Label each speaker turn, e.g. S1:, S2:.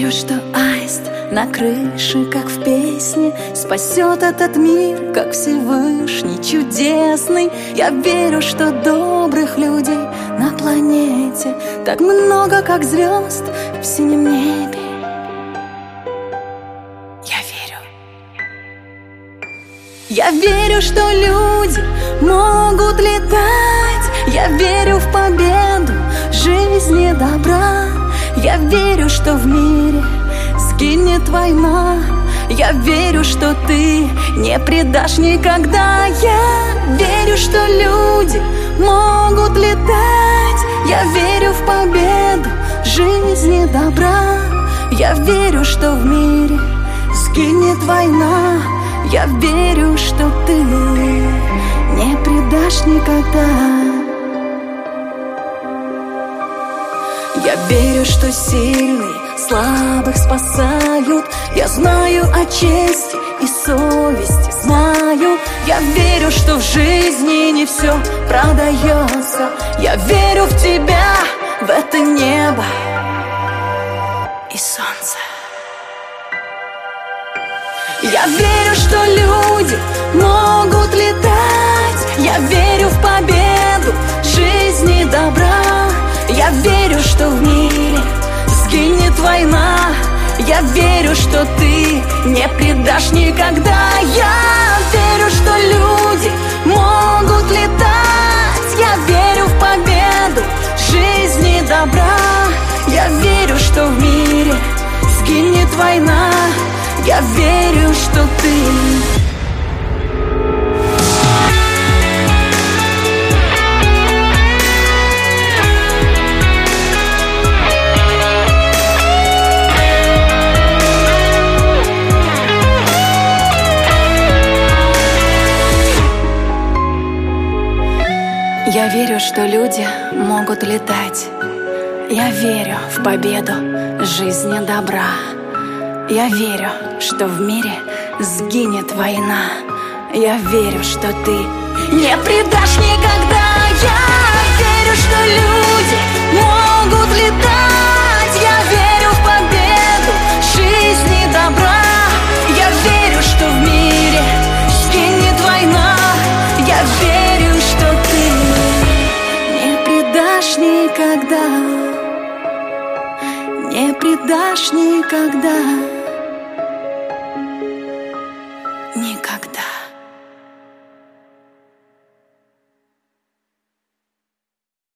S1: верю, что аист на крыше, как в песне, спасет этот мир, как Всевышний чудесный. Я верю, что добрых людей на планете так много, как звезд в синем небе. Я верю, что люди могут летать. Я верю в победу жизни добра. Я верю, что в мире сгинет война. Я верю, что ты не предашь никогда. Я верю, что люди могут летать. Я верю в победу жизни добра. Я верю, что в мире сгинет война. Я верю, что ты не предашь никогда. Я верю, что сильные слабых спасают. Я знаю о чести и совести, знаю. Я верю, что в жизни не все продается. Я верю в тебя, в это небо и солнце. Я верю, что люди могут летать. Я верю в победу жизни добра. Я верю, что в мире сгинет война. Я верю, что ты не предашь никогда. Я верю, что люди могут летать. Я верю в победу жизни добра. Я верю, что в мире сгинет война. Я верю, что ты. Я верю, что люди могут летать. Я верю в победу жизни добра. Я верю, что в мире сгинет война. Я верю, что ты не предашь никогда. Я верю, что люди могут летать. Я верю в победу жизни добра. Я верю, что в мире сгинет война. Я верю, что ты не предашь никогда. Не предашь никогда.